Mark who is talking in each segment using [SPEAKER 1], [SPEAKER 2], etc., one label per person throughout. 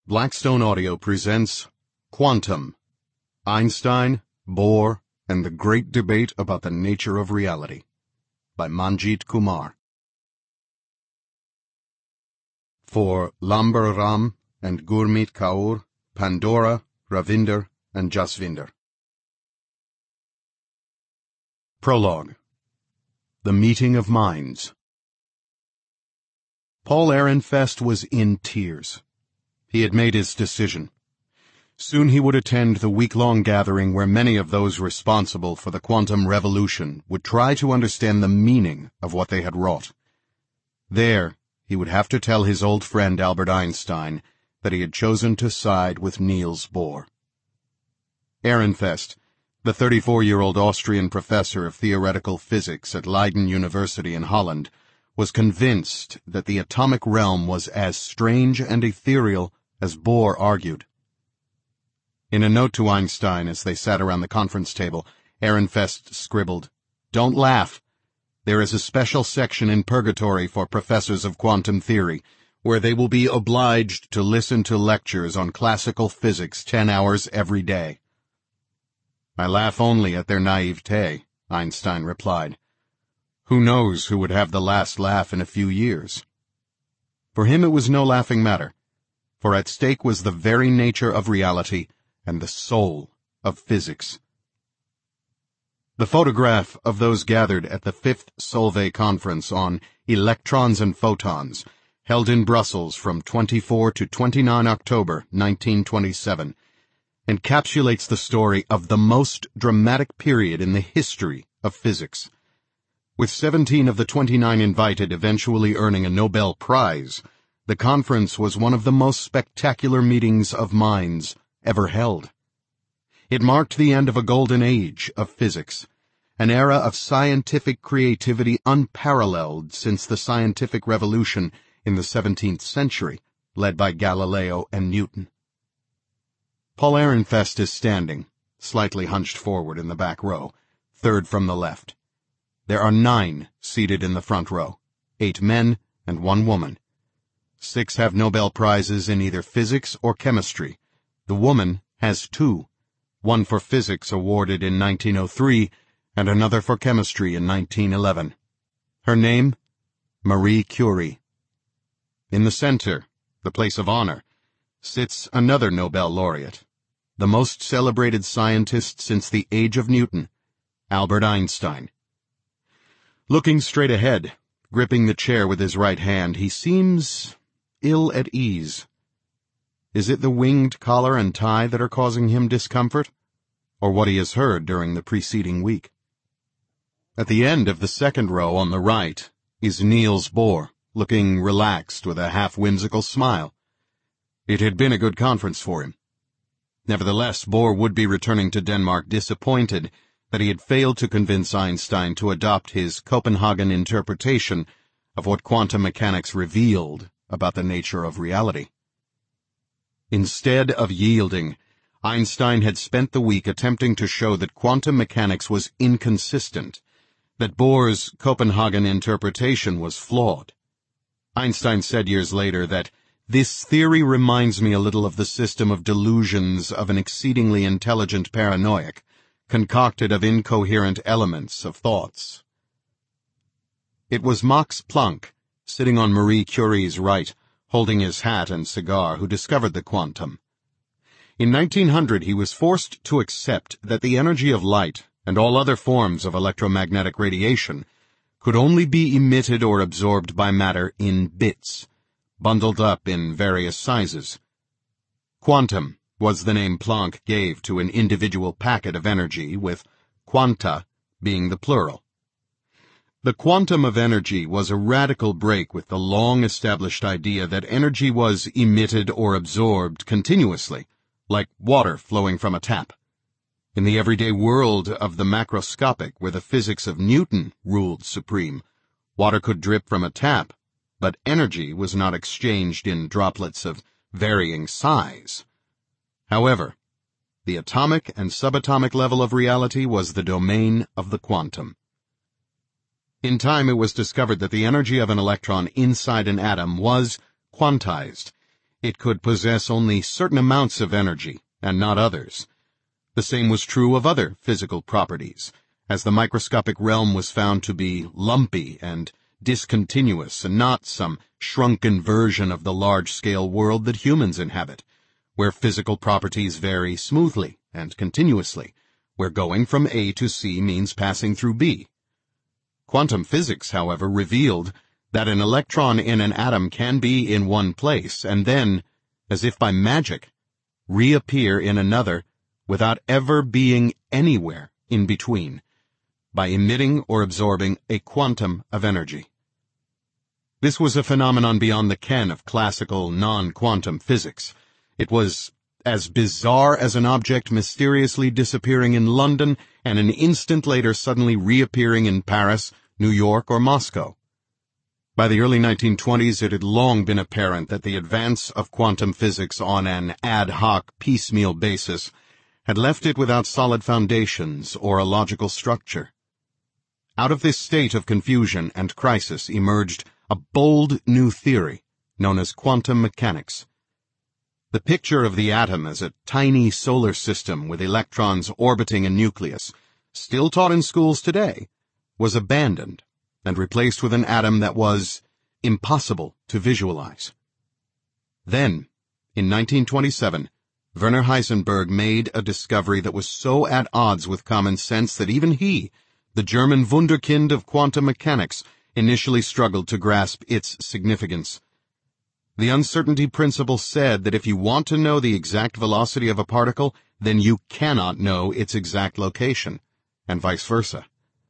[SPEAKER 1] Blackstone Audio presents Quantum, Einstein, Bohr, and the Great Debate About the Nature of Reality by Manjit Kumar. For Lambar Ram and Gurmeet Kaur, Pandora, Ravinder, and Jasvinder. Prologue. The Meeting of Minds. Paul Ehrenfest was in tears. He had made his decision. Soon he would attend the week-long gathering where many of those responsible for the quantum revolution would try to understand the meaning of what they had wrought. There, he would have to tell his old friend Albert Einstein that he had chosen to side with Niels Bohr. Ehrenfest, the 34-year-old Austrian professor of theoretical physics at Leiden University in Holland, was convinced that the atomic realm was as strange and ethereal as Bohr argued. In a note to Einstein as they sat around the conference table, Ehrenfest scribbled, "Don't laugh. There is a special section in Purgatory for professors of quantum theory, where they will be obliged to listen to lectures on classical physics 10 hours every day." "I laugh only at their naivete," Einstein replied. Who knows who would have the last laugh in a few years? For him it was no laughing matter, for at stake was the very nature of reality and the soul of physics. The photograph of those gathered at the 5th Solvay Conference on Electrons and Photons, held in Brussels from 24 to 29 October 1927, encapsulates the story of the most dramatic period in the history of physics. With 17 of the 29 invited eventually earning a Nobel Prize, the conference was one of the most spectacular meetings of minds ever held. It marked the end of a golden age of physics, an era of scientific creativity unparalleled since the scientific revolution in the 17th century, led by Galileo and Newton. Paul Ehrenfest is standing, slightly hunched forward in the back row, third from the left. There are 9 seated in the front row, 8 men and 1 woman. 6 have Nobel Prizes in either physics or chemistry. The woman has 2, one for physics awarded in 1903 and another for chemistry in 1911. Her name? Marie Curie. In the center, the place of honor, sits another Nobel laureate, the most celebrated scientist since the age of Newton, Albert Einstein. Looking straight ahead, gripping the chair with his right hand, he seems ill at ease. Is it the winged collar and tie that are causing him discomfort, or what he has heard during the preceding week? At the end of the second row on the right is Niels Bohr, looking relaxed with a half-whimsical smile. It had been a good conference for him. Nevertheless, Bohr would be returning to Denmark disappointed that he had failed to convince Einstein to adopt his Copenhagen interpretation of what quantum mechanics revealed about the nature of reality. Instead of yielding, Einstein had spent the week attempting to show that quantum mechanics was inconsistent, that Bohr's Copenhagen interpretation was flawed. Einstein said years later that "this theory reminds me a little of the system of delusions of an exceedingly intelligent paranoiac, concocted of incoherent elements of thoughts." It was Max Planck, sitting on Marie Curie's right, holding his hat and cigar, who discovered the quantum. In 1900 he was forced to accept that the energy of light and all other forms of electromagnetic radiation could only be emitted or absorbed by matter in bits, bundled up in various sizes. Quantum was the name Planck gave to an individual packet of energy, with quanta being the plural. The quantum of energy was a radical break with the long-established idea that energy was emitted or absorbed continuously, like water flowing from a tap. In the everyday world of the macroscopic, where the physics of Newton ruled supreme, water could drip from a tap, but energy was not exchanged in droplets of varying size. However, the atomic and subatomic level of reality was the domain of the quantum. In time it was discovered that the energy of an electron inside an atom was quantized. It could possess only certain amounts of energy, and not others. The same was true of other physical properties, as the microscopic realm was found to be lumpy and discontinuous and not some shrunken version of the large-scale world that humans inhabit, where physical properties vary smoothly and continuously, where going from A to C means passing through B. Quantum physics, however, revealed that an electron in an atom can be in one place and then, as if by magic, reappear in another without ever being anywhere in between, by emitting or absorbing a quantum of energy. This was a phenomenon beyond the ken of classical non-quantum physics. It was as bizarre as an object mysteriously disappearing in London and an instant later suddenly reappearing in Paris, New York, or Moscow. By the early 1920s, it had long been apparent that the advance of quantum physics on an ad hoc, piecemeal basis had left it without solid foundations or a logical structure. Out of this state of confusion and crisis emerged a bold new theory known as quantum mechanics. The picture of the atom as a tiny solar system with electrons orbiting a nucleus, still taught in schools today, was abandoned and replaced with an atom that was impossible to visualize. Then, in 1927, Werner Heisenberg made a discovery that was so at odds with common sense that even he, the German wunderkind of quantum mechanics, initially struggled to grasp its significance. The uncertainty principle said that if you want to know the exact velocity of a particle, then you cannot know its exact location, and vice versa.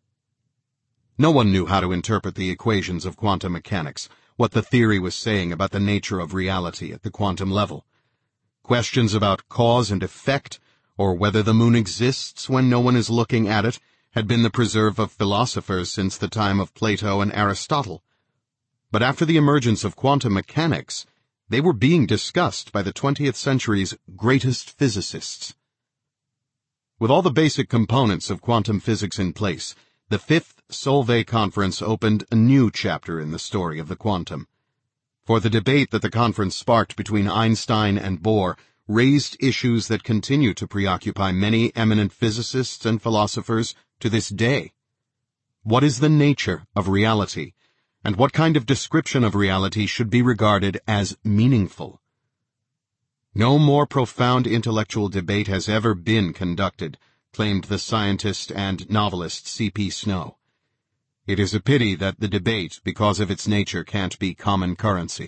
[SPEAKER 1] No one knew how to interpret the equations of quantum mechanics, what the theory was saying about the nature of reality at the quantum level. Questions about cause and effect, or whether the moon exists when no one is looking at it, had been the preserve of philosophers since the time of Plato and Aristotle. But after the emergence of quantum mechanics, they were being discussed by the 20th century's greatest physicists. With all the basic components of quantum physics in place, the Fifth Solvay Conference opened a new chapter in the story of the quantum. For the debate that the conference sparked between Einstein and Bohr raised issues that continue to preoccupy many eminent physicists and philosophers to this day. What is the nature of reality, and what kind of description of reality should be regarded as meaningful? No more profound intellectual debate has ever been conducted, claimed the scientist and novelist C.P. Snow. It is a pity that the debate, because of its nature, can't be common currency.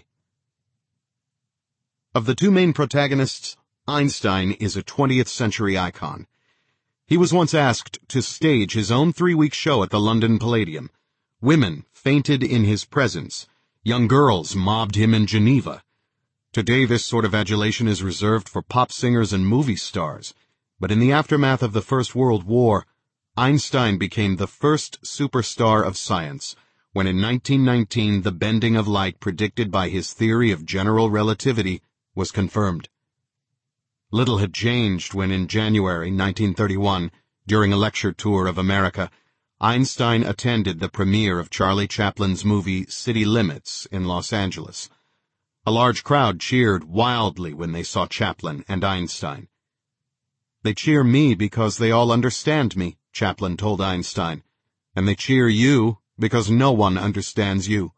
[SPEAKER 1] Of the two main protagonists, Einstein is a 20th century icon. He was once asked to stage his own 3-week show at the London Palladium. Women fainted in his presence. Young girls mobbed him in Geneva. Today this sort of adulation is reserved for pop singers and movie stars, but in the aftermath of the First World War, Einstein became the first superstar of science, when in 1919 the bending of light predicted by his theory of general relativity was confirmed. Little had changed when in January 1931, during a lecture tour of America, Einstein attended the premiere of Charlie Chaplin's movie City Limits in Los Angeles. A large crowd cheered wildly when they saw Chaplin and Einstein. "They cheer me because they all understand me," Chaplin told Einstein, "and they cheer you because no one understands you."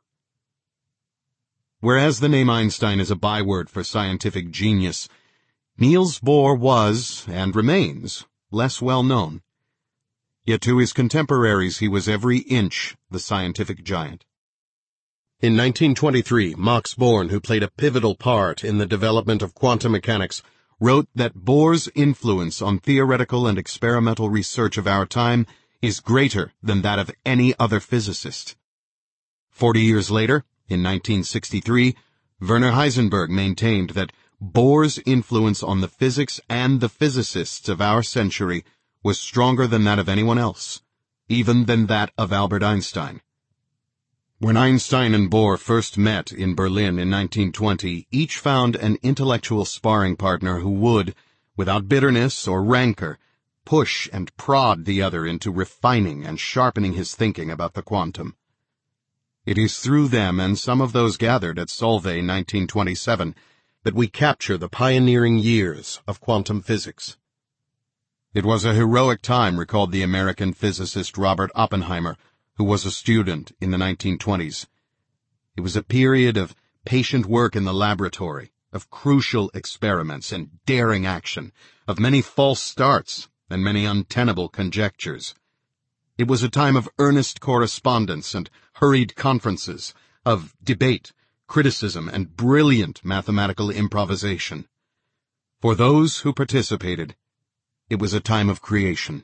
[SPEAKER 1] Whereas the name Einstein is a byword for scientific genius, Niels Bohr was, and remains, less well known. Yet to his contemporaries he was every inch the scientific giant. In 1923, Max Born, who played a pivotal part in the development of quantum mechanics, wrote that Bohr's influence on theoretical and experimental research of our time is greater than that of any other physicist. 40 years later, in 1963, Werner Heisenberg maintained that Bohr's influence on the physics and the physicists of our century was stronger than that of anyone else, even than that of Albert Einstein. When Einstein and Bohr first met in Berlin in 1920, each found an intellectual sparring partner who would, without bitterness or rancor, push and prod the other into refining and sharpening his thinking about the quantum. It is through them and some of those gathered at Solvay 1927
[SPEAKER 2] that we capture the pioneering years of quantum physics.
[SPEAKER 1] It was a heroic time, recalled the American physicist Robert Oppenheimer, who was a student in the 1920s. It was a period of patient work in the laboratory, of crucial experiments and daring action, of many false starts and many untenable conjectures. It was a time of earnest correspondence and hurried conferences, of debate, criticism, and brilliant mathematical improvisation. For those who participated, it was a time of creation.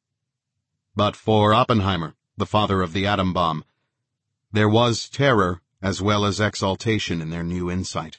[SPEAKER 1] But for Oppenheimer, the father of the atom bomb, there was terror as well as exaltation in their new insight.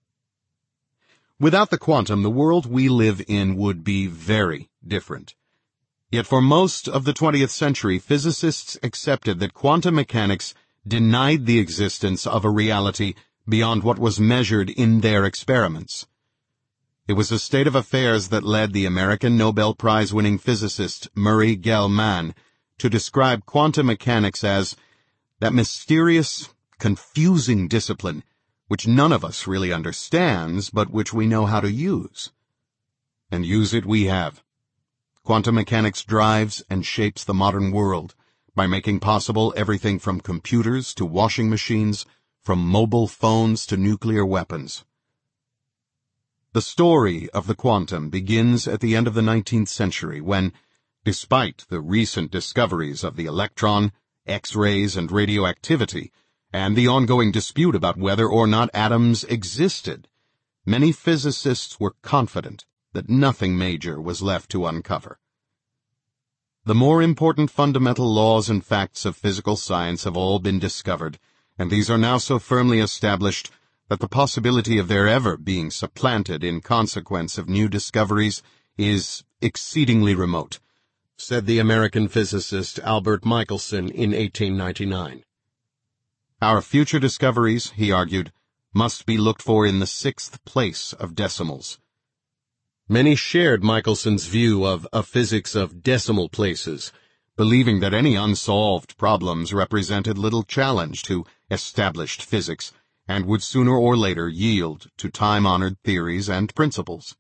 [SPEAKER 1] Without the quantum, the world we live in would be very different. Yet for most of the 20th century, physicists accepted that quantum mechanics denied the existence of a reality beyond what was measured in their experiments. It was a state of affairs that led the American Nobel Prize-winning physicist Murray Gell-Mann to describe quantum mechanics as that mysterious, confusing discipline which none of us really understands, but which we know how to use. And use it we have. Quantum mechanics drives and shapes the modern world by making possible everything from computers to washing machines, from mobile phones to nuclear weapons. The story of the quantum begins at the end of the 19th century when, despite the recent discoveries of the electron, X-rays, and radioactivity, and the ongoing dispute about whether or not atoms existed, many physicists were confident that nothing major was left to uncover. The more important fundamental laws and facts of physical science have all been discovered, and these are now so firmly established that the possibility of their ever being supplanted in consequence of new discoveries is exceedingly remote, said the American physicist Albert Michelson in 1899. Our future discoveries, he argued, must be looked for in the 6th place of decimals. Many shared Michelson's view of a physics of decimal places, believing that any unsolved problems represented little challenge to established physics and would sooner or later yield to time-honored theories and principles.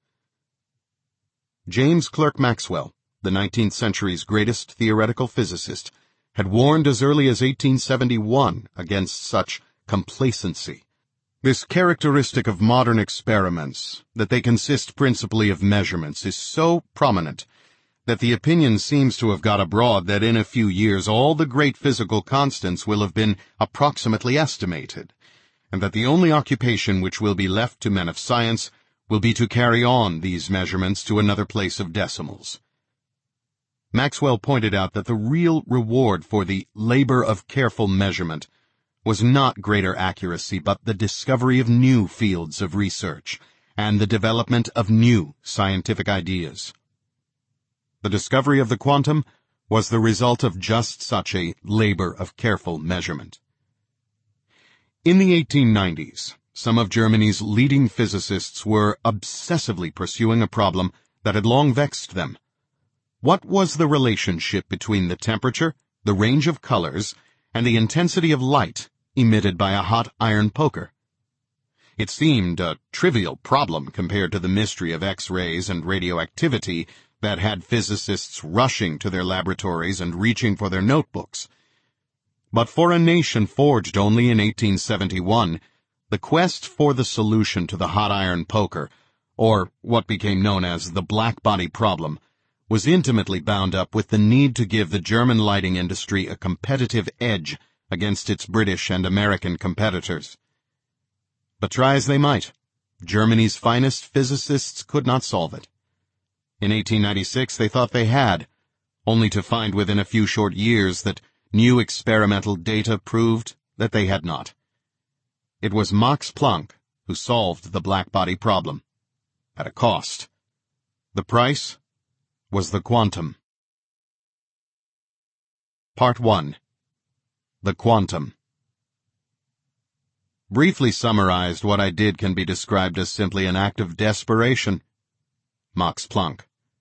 [SPEAKER 1] James Clerk Maxwell, the 19th century's greatest theoretical physicist, had warned as early as 1871 against such complacency. This characteristic of modern experiments, that they consist principally of measurements, is so prominent that the opinion seems to have got abroad that in a few years all the great physical constants will have been approximately estimated, and that the only occupation which will be left to men of science will be to carry on these measurements to another place of decimals. Maxwell pointed out that the real reward for the labor of careful measurement was not greater accuracy, but the discovery of new fields of research and the development of new scientific ideas. The discovery of the quantum was the result of just such a labor of careful measurement. In the 1890s, some of Germany's leading physicists were obsessively pursuing a problem that had long vexed them. What was the relationship between the temperature, the range of colors, and the intensity of light emitted by a hot iron poker? It seemed a trivial problem compared to the mystery of X-rays and radioactivity that had physicists rushing to their laboratories and reaching for their notebooks. But for a nation forged only in 1871, the quest for the solution to the hot iron poker, or what became known as the black-body problem, was intimately bound up with the need to give the German lighting industry a competitive edge against its British and American competitors. But try as they might, Germany's finest physicists could not solve it. In 1896 they thought they had, only to find within a few short years that new experimental data proved that they had not. It was Max Planck who solved the black-body problem, at a cost. The price was the quantum. Part 1. The Quantum. Briefly summarized, what I did can be described as simply an act of desperation. Max Planck.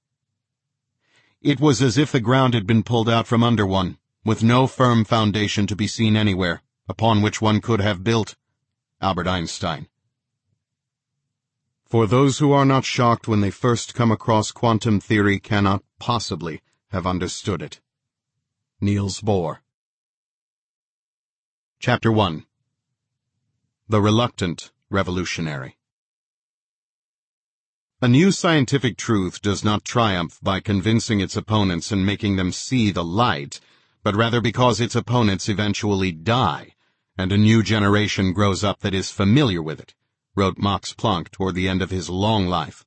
[SPEAKER 1] It was as if the ground had been pulled out from under one, with no firm foundation to be seen anywhere, upon which one could have built. Albert Einstein. For those who are not shocked when they first come across quantum theory cannot possibly have understood it. Niels Bohr. Chapter 1. The Reluctant Revolutionary. A new scientific truth does not triumph by convincing its opponents and making them see the light, but rather because its opponents eventually die, and a new generation grows up that is familiar with it, wrote Max Planck toward the end of his long life.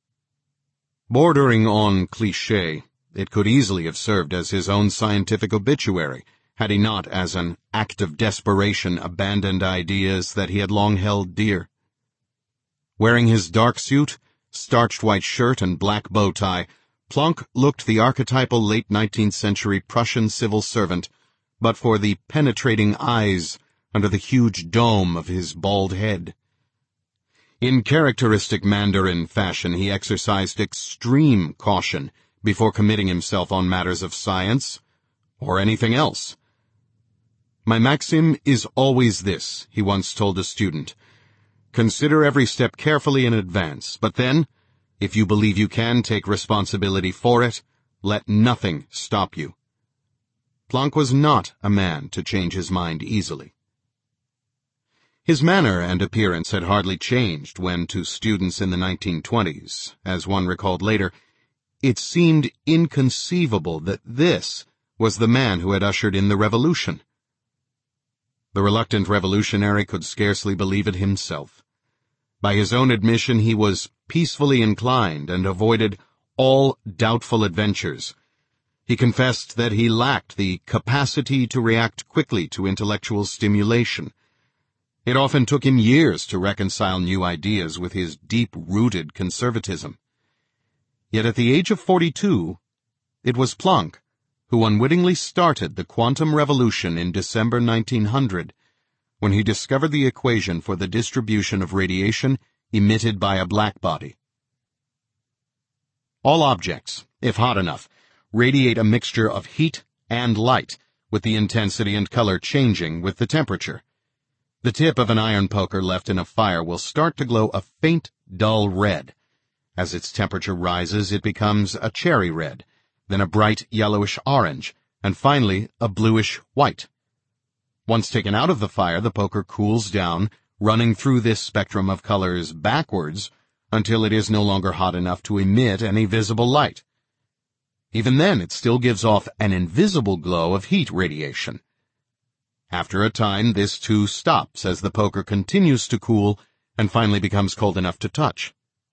[SPEAKER 1] Bordering on cliché, it could easily have served as his own scientific obituary, had he not, as an act of desperation, abandoned ideas that he had long held dear. Wearing his dark suit, starched white shirt, and black bow tie, Planck looked the archetypal late 19th century Prussian civil servant, but for the penetrating eyes under the huge dome of his bald head. In characteristic Mandarin fashion, he exercised extreme caution before committing himself on matters of science, or anything else. "My maxim is always this," he once told a student. "Consider every step carefully in advance, but then, if you believe you can take responsibility for it, let nothing stop you." Planck was not a man to change his mind easily. His manner and appearance had hardly changed when, to students in the 1920s, as one recalled later, it seemed inconceivable that this was the man who had ushered in the revolution. The reluctant revolutionary could scarcely believe it himself. By his own admission, he was peacefully inclined and avoided all doubtful adventures. He confessed that he lacked the capacity to react quickly to intellectual stimulation. It often took him years to reconcile new ideas with his deep-rooted conservatism. Yet at the age of 42, it was Planck who unwittingly started the quantum revolution in December 1900, when he discovered the equation for the distribution of radiation emitted by a blackbody. All objects, if hot enough, radiate a mixture of heat and light, with the intensity and color changing with the temperature. The tip of an iron poker left in a fire will start to glow a faint, dull red. As its temperature rises, it becomes a cherry red, then a bright yellowish orange, and finally a bluish white. Once taken out of the fire, the poker cools down, running through this spectrum of colors backwards until it is no longer hot enough to emit any visible light. Even then, it still gives off an invisible glow of heat radiation. After a time, this too stops as the poker continues to cool and finally becomes cold enough to touch.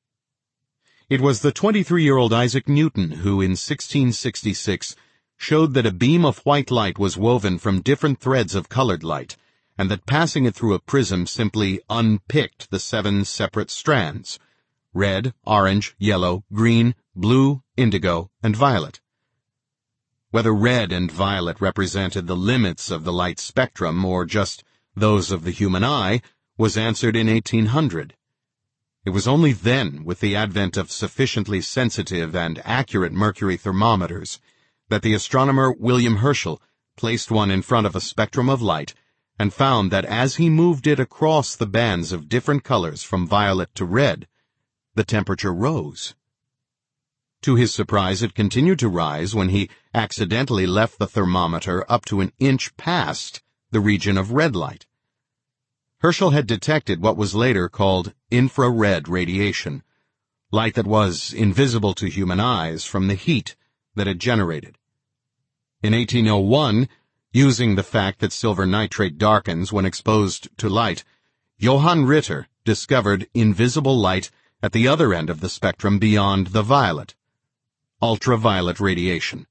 [SPEAKER 1] It was the 23-year-old Isaac Newton who, in 1666, showed that a beam of white light was woven from different threads of colored light, and that passing it through a prism simply unpicked the 7 separate strands: red, orange, yellow, green, blue, indigo, and violet. Whether red and violet represented the limits of the light spectrum or just those of the human eye was answered in 1800. It was only then, with the advent of sufficiently sensitive and accurate mercury thermometers, that the astronomer William Herschel placed one in front of a spectrum of light and found that as he moved it across the bands of different colors from violet to red, the temperature rose. To his surprise, it continued to rise when he accidentally left the thermometer up to an inch past the region of red light. Herschel had detected what was later called infrared radiation, light that was invisible to human eyes from the heat that it generated. In 1801, using the fact that silver nitrate darkens when exposed to light, Johann Ritter discovered invisible light at the other end of the spectrum beyond the violet: ultraviolet radiation.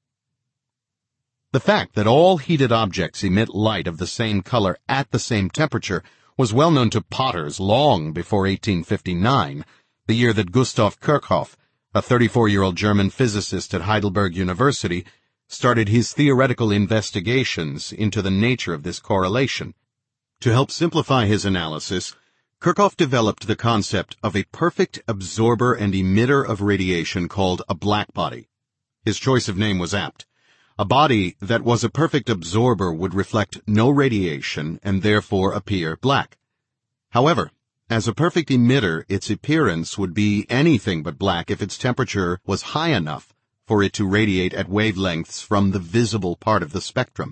[SPEAKER 1] The fact that all heated objects emit light of the same color at the same temperature was well known to potters long before 1859, the year that Gustav Kirchhoff, a 34-year-old German physicist at Heidelberg University, started his theoretical investigations into the nature of this correlation. To help simplify his analysis, Kirchhoff developed the concept of a perfect absorber and emitter of radiation called a blackbody. His choice of name was apt. A body that was a perfect absorber would reflect no radiation and therefore appear black. However, As a perfect emitter, its appearance would be anything but black if its temperature was high enough for it to radiate at wavelengths from the visible part of the spectrum.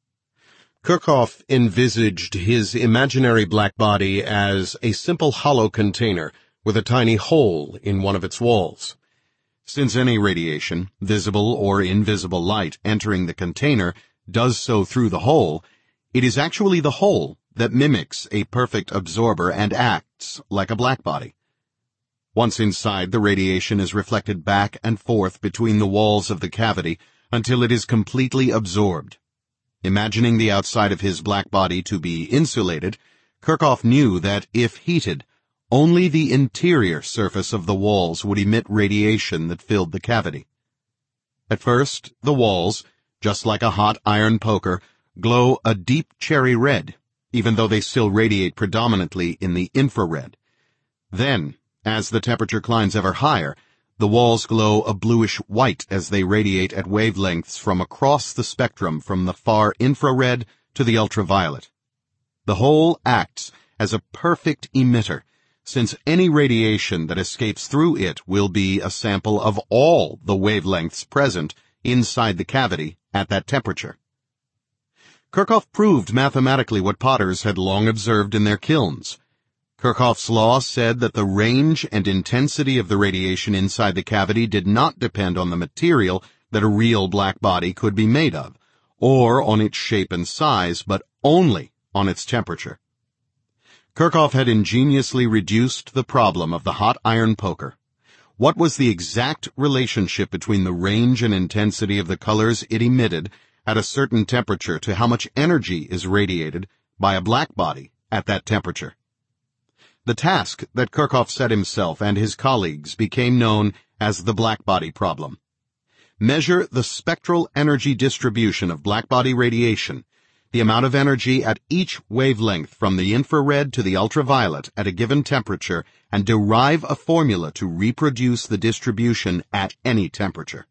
[SPEAKER 2] Kirchhoff envisaged his imaginary black body as a simple hollow container with a tiny hole in one of its walls.
[SPEAKER 1] Since any radiation, visible or invisible light entering the container does so through the hole, it is actually the hole that mimics a perfect absorber and acts like a blackbody. Once inside, the radiation is reflected back and forth between the walls of the cavity until it is completely absorbed. Imagining the outside of his blackbody to be insulated, Kirchhoff knew that if heated, only the interior surface of the walls would emit radiation that filled the cavity. At first, the walls, just like a hot iron poker, glow a deep cherry red, even though they still radiate predominantly in the infrared. Then, as the temperature climbs ever higher, the walls glow a bluish white as they radiate at wavelengths from across the spectrum from the far infrared to the ultraviolet. The whole acts as a perfect emitter, since any radiation that escapes through it will be a sample of all the wavelengths present inside the cavity at that temperature. Kirchhoff proved mathematically what potters had long observed in their kilns. Kirchhoff's law said that the range and intensity of the radiation inside the cavity did not depend on the material that a real black body could be made of, or on its shape and size, but only on its temperature. Kirchhoff had ingeniously reduced the problem of the hot iron poker. What was the exact relationship between the range and intensity of the colors it emitted at a certain temperature to how much energy is radiated by a black body at that temperature? The task that Kirchhoff set himself and his colleagues became known as the blackbody problem. Measure the spectral energy distribution of blackbody radiation, the amount of energy at each wavelength from the infrared to the ultraviolet at a given temperature, and derive a formula to reproduce the distribution at any temperature.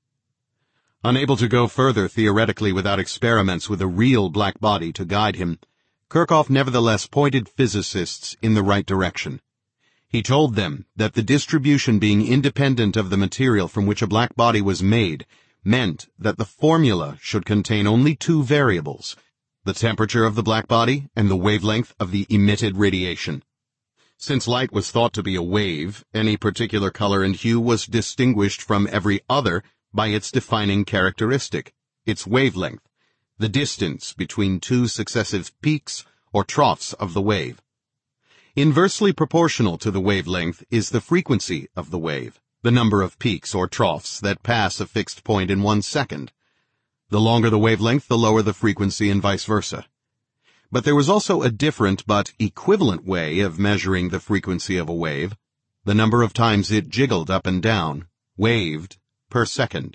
[SPEAKER 1] Unable to go further theoretically without experiments with a real black body to guide him, Kirchhoff nevertheless pointed physicists in the right direction. He told them that the distribution being independent of the material from which a black body was made meant that the formula should contain only two variables, the temperature of the black body and the wavelength of the emitted radiation. Since light was thought to be a wave, any particular color and hue was distinguished from every other by its defining characteristic, its wavelength, the distance between two successive peaks or troughs of the wave. Inversely proportional to the wavelength is the frequency of the wave, the number of peaks or troughs that pass a fixed point in 1 second. The longer the wavelength, the lower the frequency, and vice versa. But there was also a different but equivalent way of measuring the frequency of a wave, the number of times it jiggled up and down, waved, per second.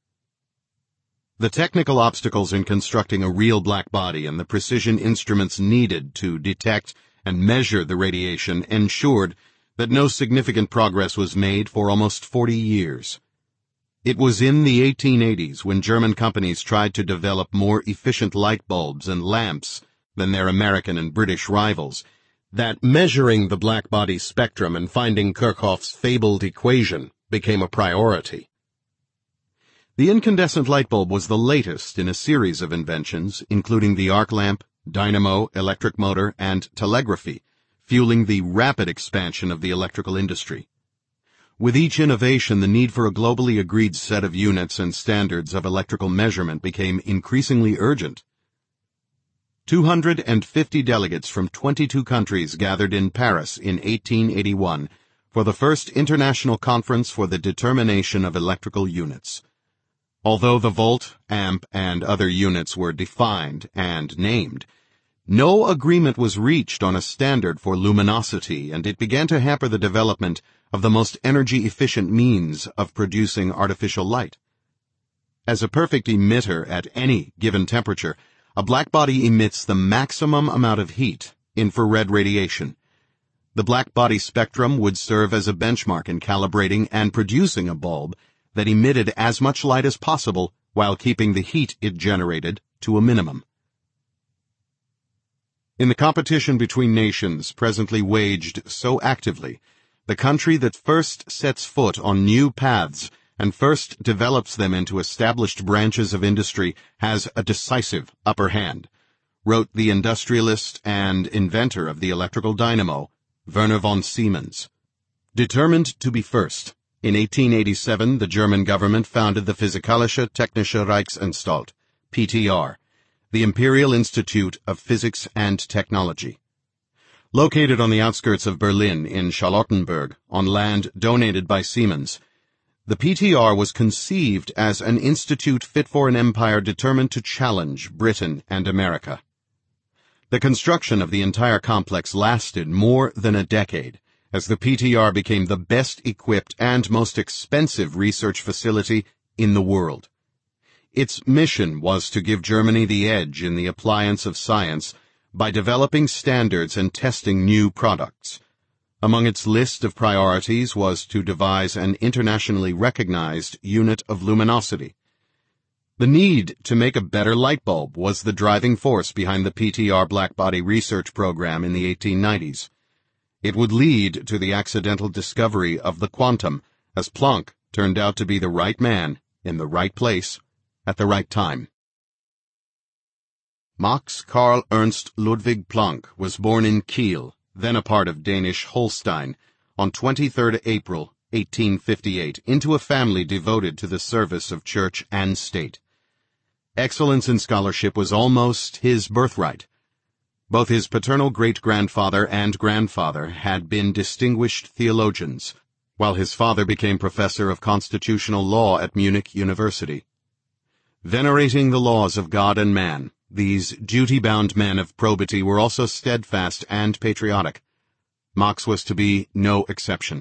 [SPEAKER 1] The technical obstacles in constructing a real black body and the precision instruments needed to detect and measure the radiation ensured that no significant progress was made for almost 40 years. It was in the 1880s when German companies tried to develop more efficient light bulbs and lamps than their American and British rivals that measuring the black body spectrum and finding Kirchhoff's fabled equation became a priority. The incandescent light bulb was the latest in a series of inventions, including the arc lamp, dynamo, electric motor, and telegraphy, fueling the rapid expansion of the electrical industry. With each innovation, the need for a globally agreed set of units and standards of electrical measurement became increasingly urgent. 250 delegates from 22 countries gathered in Paris in 1881 for the first International Conference for the Determination of Electrical Units. Although the volt, amp, and other units were defined and named, no agreement was reached on a standard for luminosity, and it began to hamper the development of the most energy-efficient means of producing artificial light. As a perfect emitter at any given temperature, a black body emits the maximum amount of heat, infrared radiation. The black body spectrum would serve as a benchmark in calibrating and producing a bulb that emitted as much light as possible while keeping the heat it generated to a minimum. In the competition between nations presently waged so actively, the country that first sets foot on new paths and first develops them into established branches of industry has a decisive upper hand, wrote the industrialist and inventor of the electrical dynamo, Werner von Siemens. Determined to be first, in 1887 the German government founded the Physikalische Technische Reichsanstalt, PTR, the Imperial Institute of Physics and Technology. Located on the outskirts of Berlin in Charlottenburg, on land donated by Siemens, the PTR was conceived as an institute fit for an empire determined to challenge Britain and America. The construction of the entire complex lasted more than a decade, as the PTR became the best equipped and most expensive research facility in the world. Its mission was to give Germany the edge in the appliance of science by developing standards and testing new products. Among its list of priorities was to devise an internationally recognized unit of luminosity. The need to make a better light bulb was the driving force behind the PTR blackbody research program in the 1890s. It would lead to the accidental discovery of the quantum, as Planck turned out to be the right man in the right place at the right time. Max Karl Ernst Ludwig Planck was born in Kiel, then a part of Danish Holstein, on 23 April 1858, into a family devoted to the service of church and state. Excellence in scholarship was almost his birthright. Both his paternal great-grandfather and grandfather had been distinguished theologians, while his father became professor of constitutional law at Munich University. Venerating the laws of God and man, these duty-bound men of probity were also steadfast and patriotic. Max was to be no exception.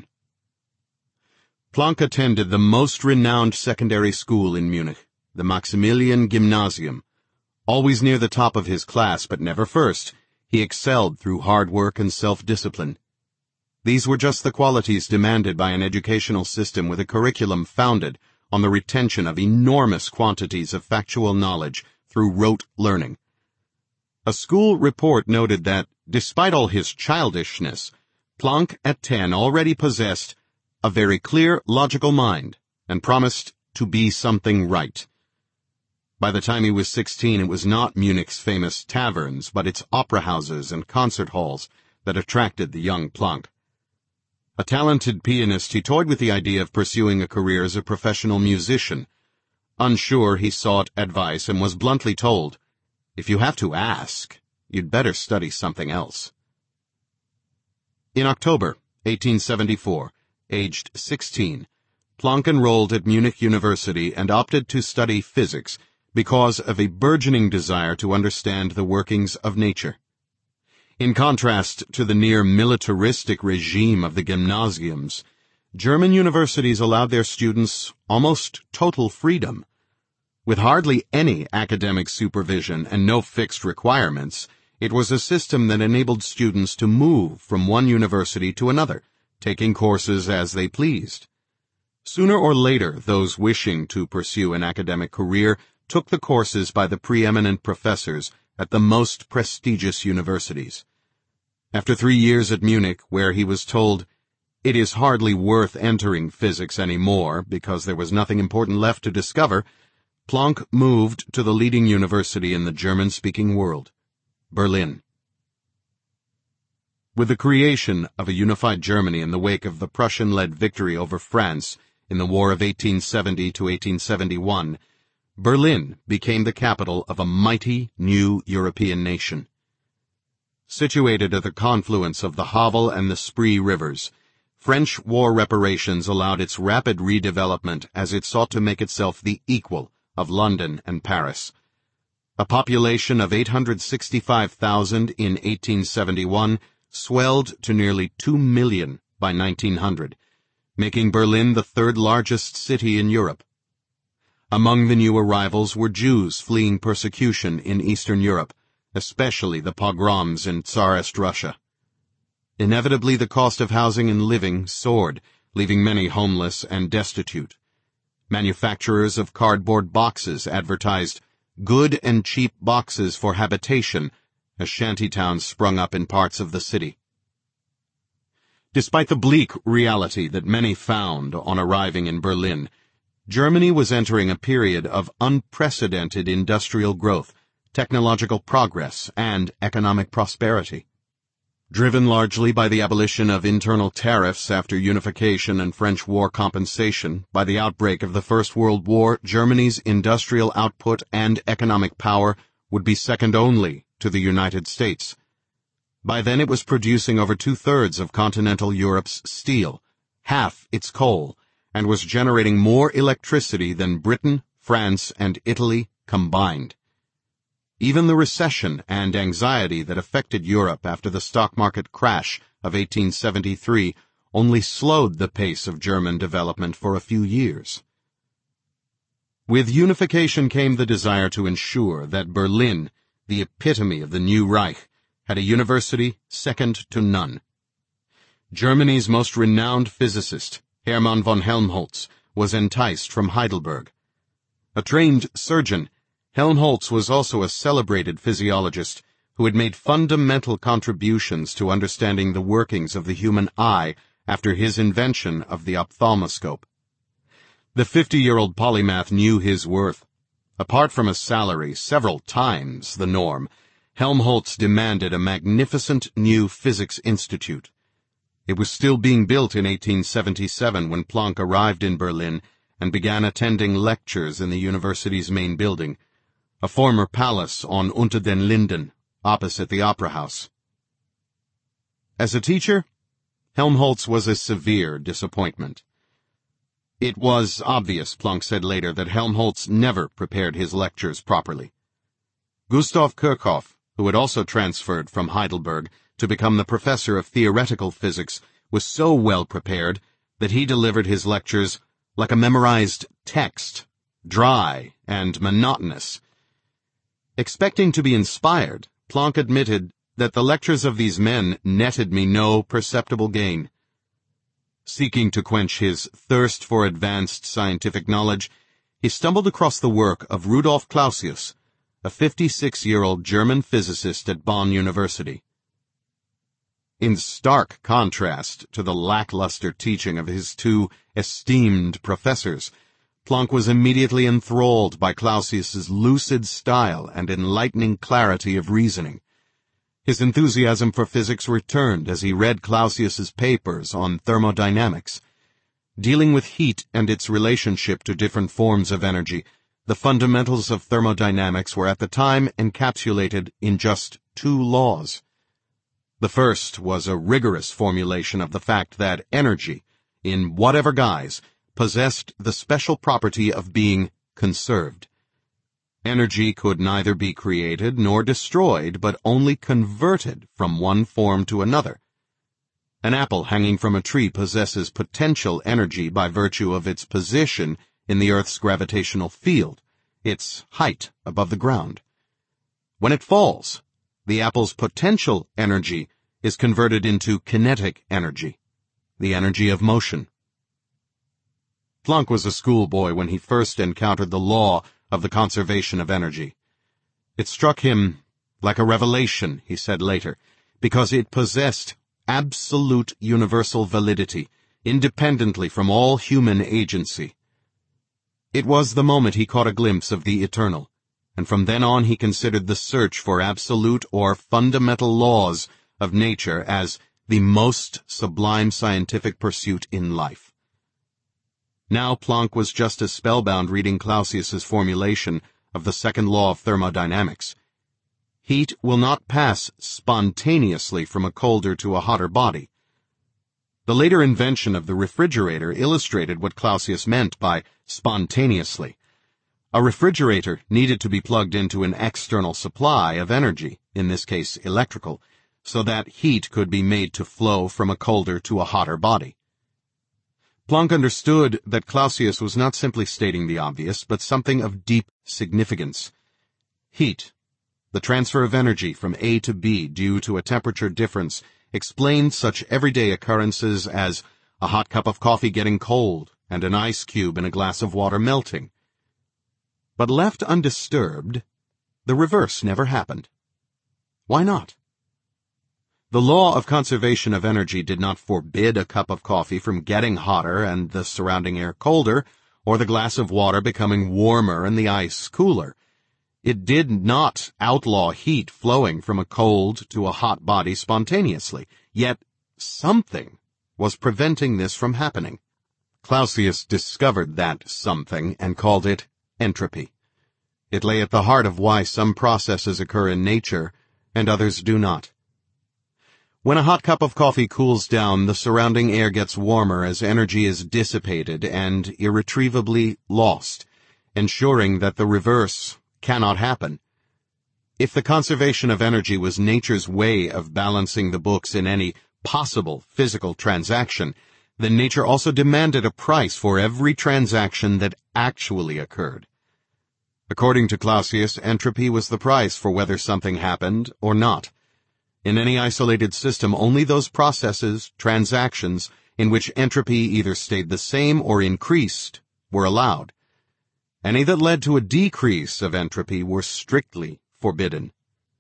[SPEAKER 1] Planck attended the most renowned secondary school in Munich, the Maximilian Gymnasium. Always near the top of his class, but never first, he excelled through hard work and self-discipline. These were just the qualities demanded by an educational system with a curriculum founded on the retention of enormous quantities of factual knowledge through rote learning. A school report noted that, despite all his childishness, Planck at 10 already possessed a very clear, logical mind and promised to be something right. By the time he was 16, it was not Munich's famous taverns, but its opera houses and concert halls that attracted the young Planck. A talented pianist, he toyed with the idea of pursuing a career as a professional musician. Unsure, he sought advice and was bluntly told, "If you have to ask, you'd better study something else." In October 1874, aged 16, Planck enrolled at Munich University and opted to study physics because of a burgeoning desire to understand the workings of nature. In contrast to the near-militaristic regime of the gymnasiums, German universities allowed their students almost total freedom. With hardly any academic supervision and no fixed requirements, it was a system that enabled students to move from one university to another, taking courses as they pleased. Sooner or later, those wishing to pursue an academic career took the courses by the preeminent professors at the most prestigious universities. After 3 years at Munich, where he was told, "It is hardly worth entering physics anymore because there was nothing important left to discover," Planck moved to the leading university in the German-speaking world, Berlin. With the creation of a unified Germany in the wake of the Prussian-led victory over France in the War of 1870 to 1871, Berlin became the capital of a mighty new European nation. Situated at the confluence of the Havel and the Spree rivers, French war reparations allowed its rapid redevelopment as it sought to make itself the equal of London and Paris. A population of 865,000 in 1871 swelled to nearly 2 million by 1900, making Berlin the third largest city in Europe. Among the new arrivals were Jews fleeing persecution in Eastern Europe, especially the pogroms in Tsarist Russia. Inevitably, the cost of housing and living soared, leaving many homeless and destitute. Manufacturers of cardboard boxes advertised good and cheap boxes for habitation as shantytowns sprung up in parts of the city. Despite the bleak reality that many found on arriving in Berlin, Germany was entering a period of unprecedented industrial growth, technological progress, and economic prosperity. Driven largely by the abolition of internal tariffs after unification and French war compensation, by the outbreak of the First World War, Germany's industrial output and economic power would be second only to the United States. By then it was producing over two-thirds of continental Europe's steel, half its coal, and was generating more electricity than Britain, France, and Italy combined. Even the recession and anxiety that affected Europe after the stock market crash of 1873 only slowed the pace of German development for a few years. With unification came the desire to ensure that Berlin, the epitome of the new Reich, had a university second to none. Germany's most renowned physicist, Hermann von Helmholtz, was enticed from Heidelberg. A trained surgeon, Helmholtz was also a celebrated physiologist who had made fundamental contributions to understanding the workings of the human eye after his invention of the ophthalmoscope. The 50-year-old polymath knew his worth. Apart from a salary several times the norm, Helmholtz demanded a magnificent new physics institute. It was still being built in 1877 when Planck arrived in Berlin and began attending lectures in the university's main building, a former palace on Unter den Linden, opposite the Opera House. As a teacher, Helmholtz was a severe disappointment. It was obvious, Planck said later, that Helmholtz never prepared his lectures properly. Gustav Kirchhoff, who had also transferred from Heidelberg to become the professor of theoretical physics, was so well prepared that he delivered his lectures like a memorized text, dry and monotonous. Expecting to be inspired, Planck admitted that the lectures of these men netted me no perceptible gain. Seeking to quench his thirst for advanced scientific knowledge, he stumbled across the work of Rudolf Clausius, a 56-year-old German physicist at Bonn University. In stark contrast to the lackluster teaching of his two esteemed professors, Planck was immediately enthralled by Clausius's lucid style and enlightening clarity of reasoning. His enthusiasm for physics returned as he read Clausius's papers on thermodynamics. Dealing with heat and its relationship to different forms of energy, the fundamentals of thermodynamics were at the time encapsulated in just two laws. The first was a rigorous formulation of the fact that energy, in whatever guise, possessed the special property of being conserved. Energy could neither be created nor destroyed, but only converted from one form to another. An apple hanging from a tree possesses potential energy by virtue of its position in the Earth's gravitational field, its height above the ground. When it falls, the apple's potential energy is converted into kinetic energy, the energy of motion. Planck was a schoolboy when he first encountered the law of the conservation of energy. It struck him like a revelation, he said later, because it possessed absolute universal validity, independently from all human agency. It was the moment he caught a glimpse of the eternal, and from then on he considered the search for absolute or fundamental laws of nature as the most sublime scientific pursuit in life. Now Planck was just as spellbound reading Clausius's formulation of the second law of thermodynamics. Heat will not pass spontaneously from a colder to a hotter body. The later invention of the refrigerator illustrated what Clausius meant by spontaneously. A refrigerator needed to be plugged into an external supply of energy, in this case electrical, so that heat could be made to flow from a colder to a hotter body. Planck understood that Clausius was not simply stating the obvious, but something of deep significance. Heat, the transfer of energy from A to B due to a temperature difference, explained such everyday occurrences as a hot cup of coffee getting cold and an ice cube in a glass of water melting. But left undisturbed, the reverse never happened. Why not? The law of conservation of energy did not forbid a cup of coffee from getting hotter and the surrounding air colder, or the glass of water becoming warmer and the ice cooler. It did not outlaw heat flowing from a cold to a hot body spontaneously, yet something was preventing this from happening. Clausius discovered that something and called it entropy. It lay at the heart of why some processes occur in nature and others do not. When a hot cup of coffee cools down, the surrounding air gets warmer as energy is dissipated and irretrievably lost, ensuring that the reverse cannot happen. If the conservation of energy was nature's way of balancing the books in any possible physical transaction, then nature also demanded a price for every transaction that actually occurred. According to Clausius, entropy was the price for whether something happened or not. In any isolated system, only those processes, transactions, in which entropy either stayed the same or increased were allowed. Any that led to a decrease of entropy were strictly forbidden.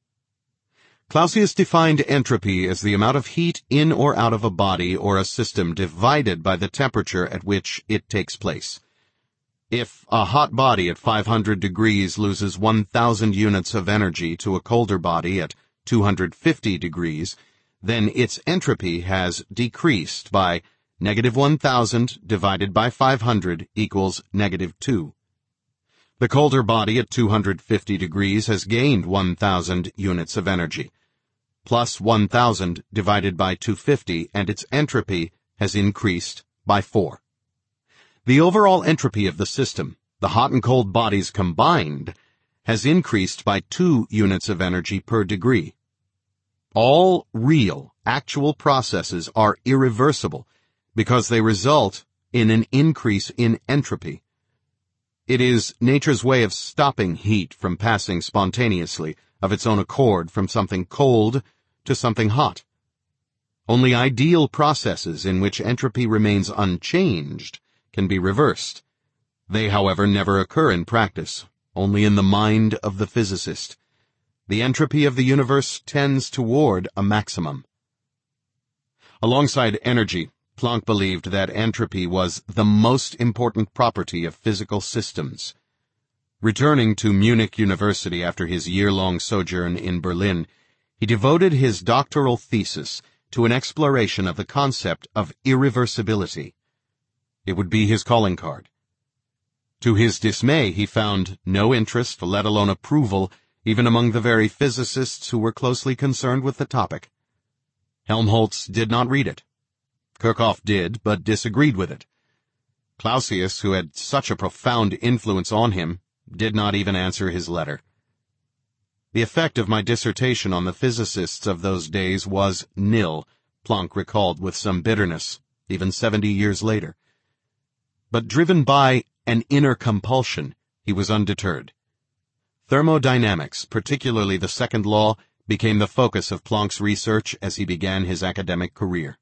[SPEAKER 1] Clausius defined entropy as the amount of heat in or out of a body or a system divided by the temperature at which it takes place. If a hot body at 500 degrees loses 1,000 units of energy to a colder body at 250 degrees, then its entropy has decreased by -1,000 divided by 500 equals -2. The colder body at 250 degrees has gained 1,000 units of energy, plus 1,000 divided by 250, and its entropy has increased by 4. The overall entropy of the system, the hot and cold bodies combined, has increased by 2 units of energy per degree. All real, actual processes are irreversible because they result in an increase in entropy. It is nature's way of stopping heat from passing spontaneously, of its own accord, from something cold to something hot. Only ideal processes in which entropy remains unchanged can be reversed. They, however, never occur in practice, only in the mind of the physicist. The entropy of the universe tends toward a maximum. Alongside energy, Planck believed that entropy was the most important property of physical systems. Returning to Munich University after his year-long sojourn in Berlin, he devoted his doctoral thesis to an exploration of the concept of irreversibility. It would be his calling card. To his dismay, he found no interest, let alone approval, even among the very physicists who were closely concerned with the topic. Helmholtz did not read it. Kirchhoff did, but disagreed with it. Clausius, who had such a profound influence on him, did not even answer his letter. The effect of my dissertation on the physicists of those days was nil, Planck recalled with some bitterness, even 70 years later. But driven by an inner compulsion, he was undeterred. Thermodynamics, particularly the second law, became the focus of Planck's research as he began his academic career.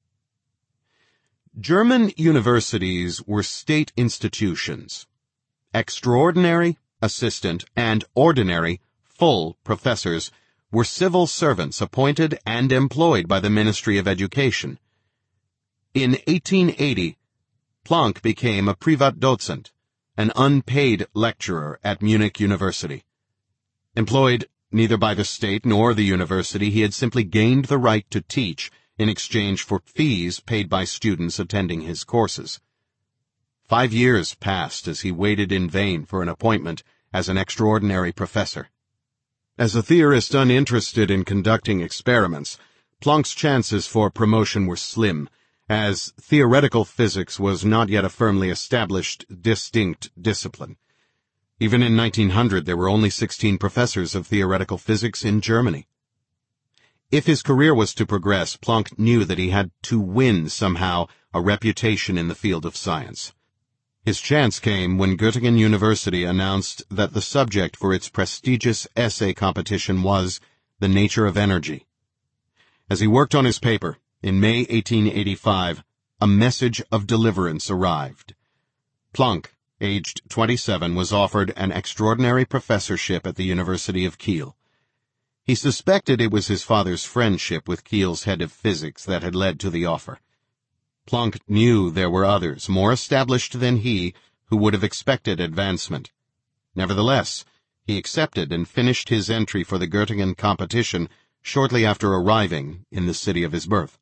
[SPEAKER 1] German universities were state institutions. Extraordinary, assistant, and ordinary, full professors were civil servants appointed and employed by the Ministry of Education. In 1880, Planck became a Privatdozent, an unpaid lecturer at Munich University. Employed neither by the state nor the university, he had simply gained the right to teach in exchange for fees paid by students attending his courses. 5 years passed as he waited in vain for an appointment as an extraordinary professor. As a theorist uninterested in conducting experiments, Planck's chances for promotion were slim, as theoretical physics was not yet a firmly established, distinct discipline. Even in 1900, there were only 16 professors of theoretical physics in Germany. If his career was to progress, Planck knew that he had to win somehow a reputation in the field of science. His chance came when Göttingen University announced that the subject for its prestigious essay competition was the nature of energy. As he worked on his paper, in May 1885, a message of deliverance arrived. Planck, aged 27, was offered an extraordinary professorship at the University of Kiel. He suspected it was his father's friendship with Kiel's head of physics that had led to the offer. Planck knew there were others, more established than he, who would have expected advancement. Nevertheless, he accepted and finished his entry for the Göttingen competition shortly after arriving in the city of his birth.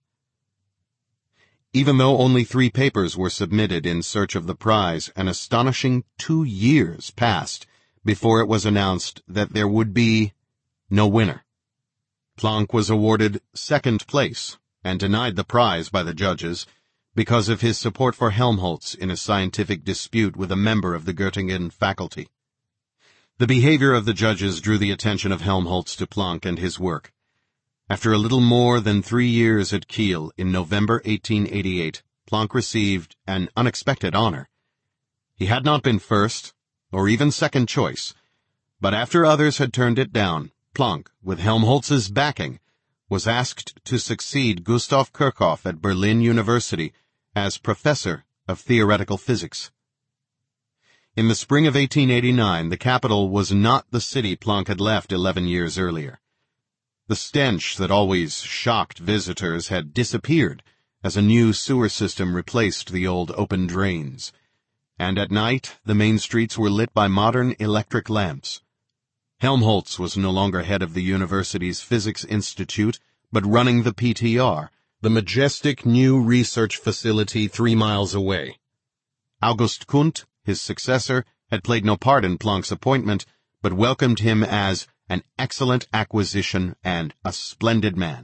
[SPEAKER 1] Even though only 3 papers were submitted in search of the prize, an astonishing 2 years passed before it was announced that there would be no winner. Planck was awarded 2nd place and denied the prize by the judges because of his support for Helmholtz in a scientific dispute with a member of the Göttingen faculty. The behavior of the judges drew the attention of Helmholtz to Planck and his work. After a little more than 3 years at Kiel, in November 1888, Planck received an unexpected honor. He had not been first, or even second choice, but after others had turned it down, Planck, with Helmholtz's backing, was asked to succeed Gustav Kirchhoff at Berlin University as professor of theoretical physics. In the spring of 1889, the capital was not the city Planck had left 11 years earlier. The stench that always shocked visitors had disappeared as a new sewer system replaced the old open drains, and at night the main streets were lit by modern electric lamps. Helmholtz was no longer head of the university's Physics Institute, but running the PTR, the majestic new research facility 3 miles away. August Kundt, his successor, had played no part in Planck's appointment, but welcomed him as an excellent acquisition and a splendid man.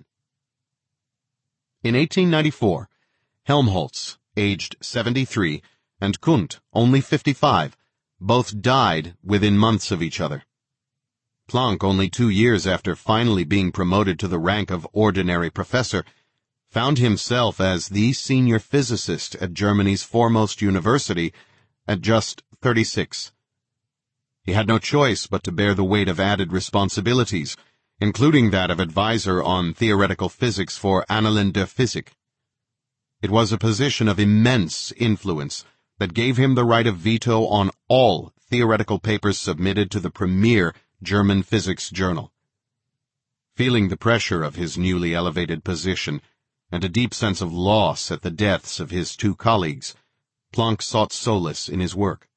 [SPEAKER 1] In 1894, Helmholtz, aged 73, and Kundt, only 55, both died within months of each other. Planck, only 2 years after finally being promoted to the rank of ordinary professor, found himself as the senior physicist at Germany's foremost university at just 36. He had no choice but to bear the weight of added responsibilities, including that of advisor on theoretical physics for Annalen der Physik. It was a position of immense influence that gave him the right of veto on all theoretical papers submitted to the premier German physics journal. Feeling the pressure of his newly elevated position and a deep sense of loss at the deaths of his 2 colleagues, Planck sought solace in his work.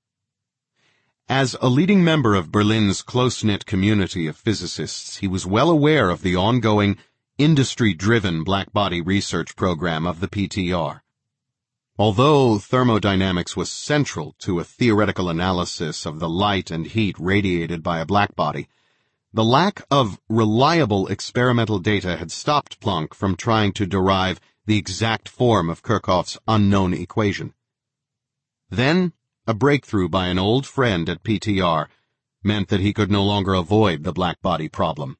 [SPEAKER 1] As a leading member of Berlin's close-knit community of physicists, he was well aware of the ongoing, industry-driven black-body research program of the PTR. Although thermodynamics was central to a theoretical analysis of the light and heat radiated by a black body, the lack of reliable experimental data had stopped Planck from trying to derive the exact form of Kirchhoff's unknown equation. Then, a breakthrough by an old friend at PTR meant that he could no longer avoid the black-body problem.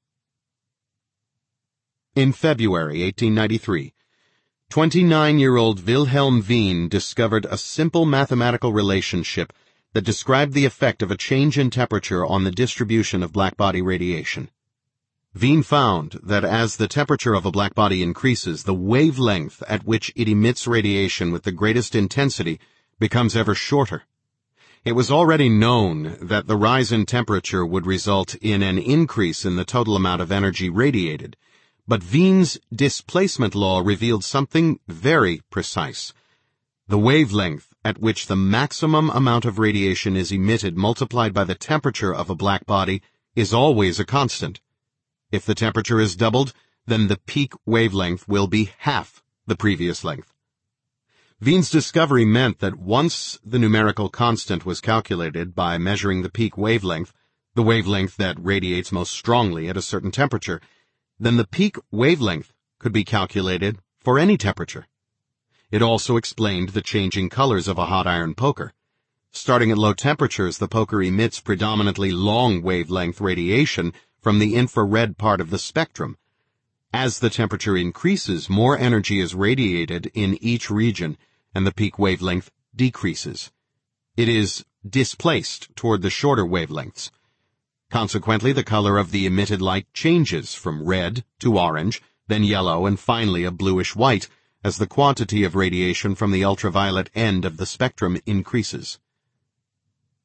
[SPEAKER 1] In February 1893, 29-year-old Wilhelm Wien discovered a simple mathematical relationship that described the effect of a change in temperature on the distribution of black-body radiation. Wien found that as the temperature of a black body increases, the wavelength at which it emits radiation with the greatest intensity becomes ever shorter. It was already known that the rise in temperature would result in an increase in the total amount of energy radiated, but Wien's displacement law revealed something very precise. The wavelength at which the maximum amount of radiation is emitted multiplied by the temperature of a black body is always a constant. If the temperature is doubled, then the peak wavelength will be half the previous length. Wien's discovery meant that once the numerical constant was calculated by measuring the peak wavelength, the wavelength that radiates most strongly at a certain temperature, then the peak wavelength could be calculated for any temperature. It also explained the changing colors of a hot iron poker. Starting at low temperatures, the poker emits predominantly long wavelength radiation from the infrared part of the spectrum. As the temperature increases, more energy is radiated in each region, and the peak wavelength decreases. It is displaced toward the shorter wavelengths. Consequently, the color of the emitted light changes from red to orange, then yellow, and finally a bluish-white, as the quantity of radiation from the ultraviolet end of the spectrum increases.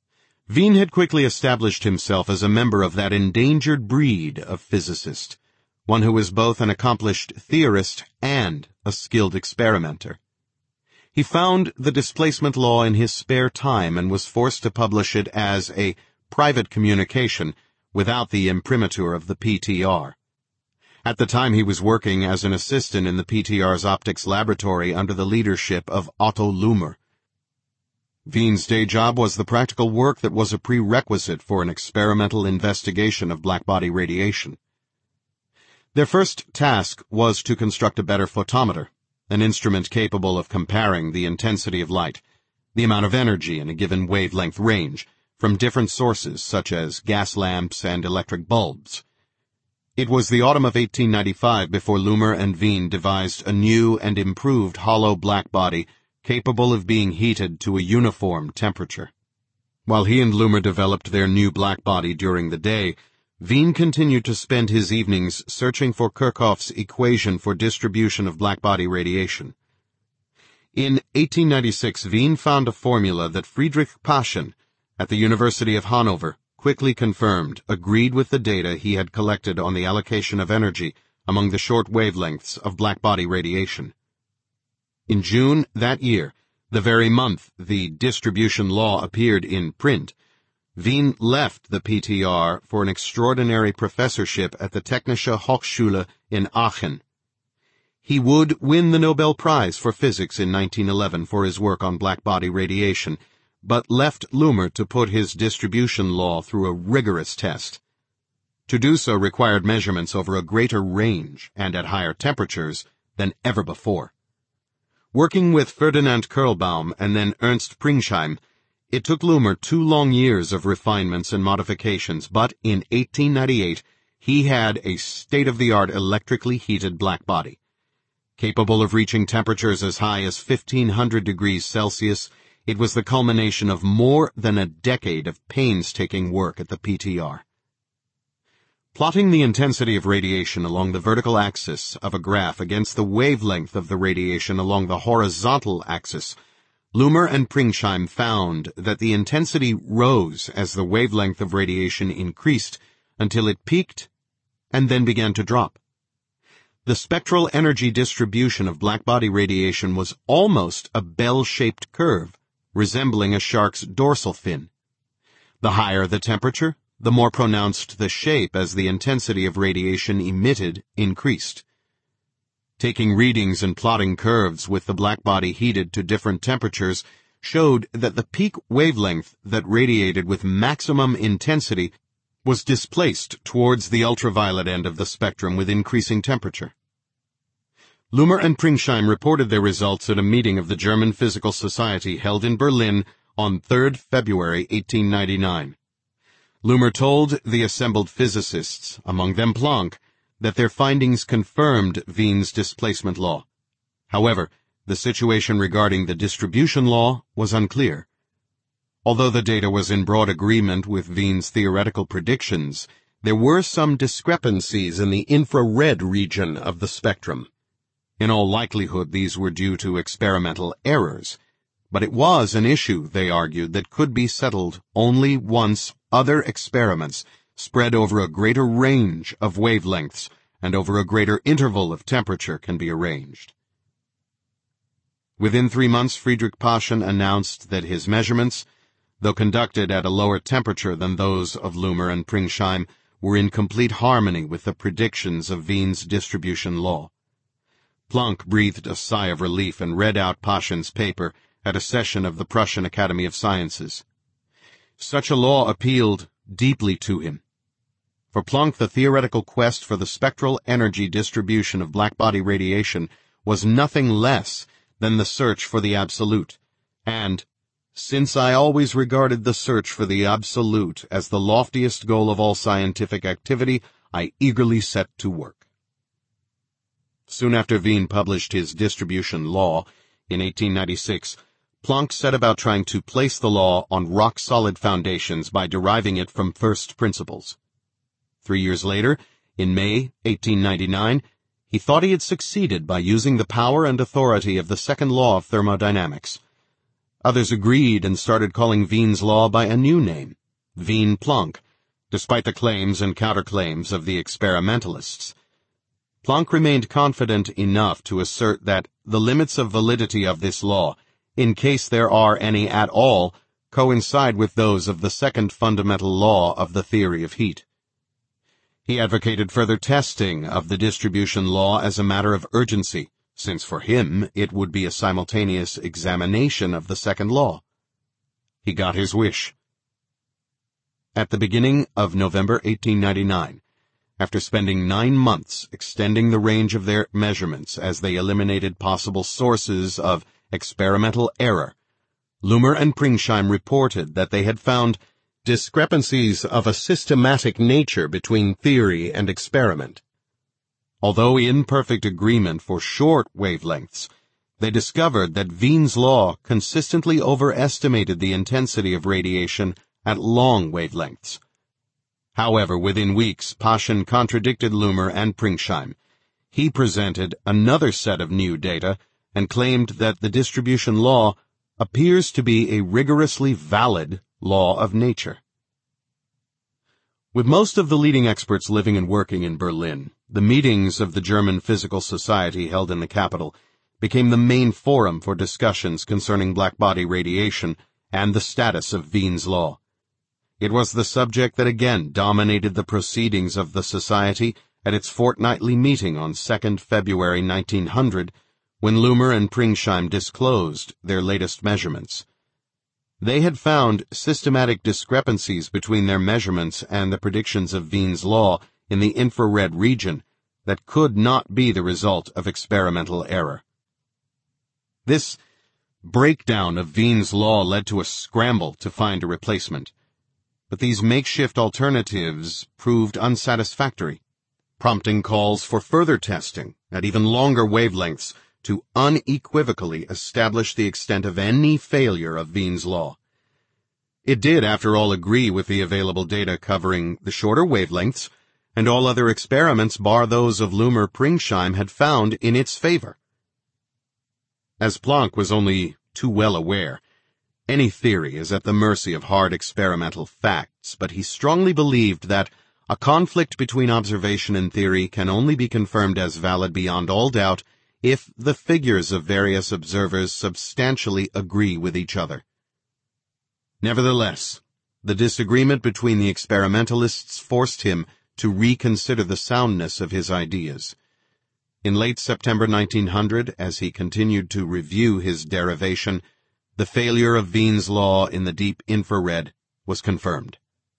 [SPEAKER 1] Wien had quickly established himself as a member of that endangered breed of physicist, one who was both an accomplished theorist and a skilled experimenter. He found the displacement law in his spare time and was forced to publish it as a private communication without the imprimatur of the PTR. At the time he was working as an assistant in the PTR's optics laboratory under the leadership of Otto Luhmer. Wien's day job was the practical work that was a prerequisite for an experimental investigation of blackbody radiation. Their first task was to construct a better photometer, an instrument capable of comparing the intensity of light, the amount of energy in a given wavelength range, from different sources such as gas lamps and electric bulbs. It was the autumn of 1895 before Luhmer and Wien devised a new and improved hollow blackbody capable of being heated to a uniform temperature. While he and Luhmer developed their new blackbody during the day, Wien continued to spend his evenings searching for Kirchhoff's equation for distribution of blackbody radiation. In 1896, Wien found a formula that Friedrich Paschen, at the University of Hanover, quickly confirmed, agreed with the data he had collected on the allocation of energy among the short wavelengths of blackbody radiation. In June that year, the very month the distribution law appeared in print, Wien left the PTR for an extraordinary professorship at the Technische Hochschule in Aachen. He would win the Nobel Prize for Physics in 1911 for his work on blackbody radiation, but left Luhmer to put his distribution law through a rigorous test. To do so required measurements over a greater range and at higher temperatures than ever before. Working with Ferdinand Kurlbaum and then Ernst Pringsheim, it took Luhmer 2 long years of refinements and modifications, but in 1898 he had a state-of-the-art electrically heated blackbody. Capable of reaching temperatures as high as 1500 degrees Celsius, it was the culmination of more than a decade of painstaking work at the PTR. Plotting the intensity of radiation along the vertical axis of a graph against the wavelength of the radiation along the horizontal axis, Luhmer and Pringsheim found that the intensity rose as the wavelength of radiation increased until it peaked and then began to drop. The spectral energy distribution of blackbody radiation was almost a bell-shaped curve, resembling a shark's dorsal fin. The higher the temperature, the more pronounced the shape as the intensity of radiation emitted increased. Taking readings and plotting curves with the blackbody heated to different temperatures showed that the peak wavelength that radiated with maximum intensity was displaced towards the ultraviolet end of the spectrum with increasing temperature. Luhmer and Pringsheim reported their results at a meeting of the German Physical Society held in Berlin on 3 February 1899. Luhmer told the assembled physicists, among them Planck, that their findings confirmed Wien's displacement law. However, the situation regarding the distribution law was unclear. Although the data was in broad agreement with Wien's theoretical predictions, there were some discrepancies in the infrared region of the spectrum. In all likelihood, these were due to experimental errors, but it was an issue, they argued, that could be settled only once other experiments spread over a greater range of wavelengths and over a greater interval of temperature can be arranged. Within 3 months, Friedrich Paschen announced that his measurements, though conducted at a lower temperature than those of Luhmer and Pringsheim, were in complete harmony with the predictions of Wien's distribution law. Planck breathed a sigh of relief and read out Paschen's paper at a session of the Prussian Academy of Sciences. Such a law appealed deeply to him. For Planck, the theoretical quest for the spectral energy distribution of blackbody radiation was nothing less than the search for the absolute, and, since I always regarded the search for the absolute as the loftiest goal of all scientific activity, I eagerly set to work. Soon after Wien published his distribution law, in 1896, Planck set about trying to place the law on rock-solid foundations by deriving it from first principles. 3 years later, in May 1899, he thought he had succeeded by using the power and authority of the second law of thermodynamics. Others agreed and started calling Wien's law by a new name, Wien-Planck, despite the claims and counterclaims of the experimentalists. Planck remained confident enough to assert that the limits of validity of this law, in case there are any at all, coincide with those of the second fundamental law of the theory of heat. He advocated further testing of the distribution law as a matter of urgency, since for him it would be a simultaneous examination of the second law. He got his wish. At the beginning of November 1899, after spending 9 months extending the range of their measurements as they eliminated possible sources of experimental error, Loomer and Pringsheim reported that they had found discrepancies of a systematic nature between theory and experiment. Although in perfect agreement for short wavelengths, they discovered that Wien's law consistently overestimated the intensity of radiation at long wavelengths. However, within weeks, Paschen contradicted Loomer and Pringsheim. He presented another set of new data and claimed that the distribution law appears to be a rigorously valid law of nature. With most of the leading experts living and working in Berlin, the meetings of the German Physical Society held in the capital became the main forum for discussions concerning blackbody radiation and the status of Wien's law. It was the subject that again dominated the proceedings of the Society at its fortnightly meeting on 2nd February 1900, when Loomer and Pringsheim disclosed their latest measurements. They had found systematic discrepancies between their measurements and the predictions of Wien's law in the infrared region that could not be the result of experimental error. This breakdown of Wien's law led to a scramble to find a replacement. But these makeshift alternatives proved unsatisfactory, prompting calls for further testing at even longer wavelengths to unequivocally establish the extent of any failure of Wien's law. It did, after all, agree with the available data covering the shorter wavelengths, and all other experiments bar those of Loomer-Pringsheim had found in its favor. As Planck was only too well aware, any theory is at the mercy of hard experimental facts, but he strongly believed that a conflict between observation and theory can only be confirmed as valid beyond all doubt if the figures of various observers substantially agree with each other. Nevertheless, the disagreement between the experimentalists forced him to reconsider the soundness of his ideas. In late September 1900, as he continued to review his derivation, the failure of Wien's law in the deep infrared was confirmed.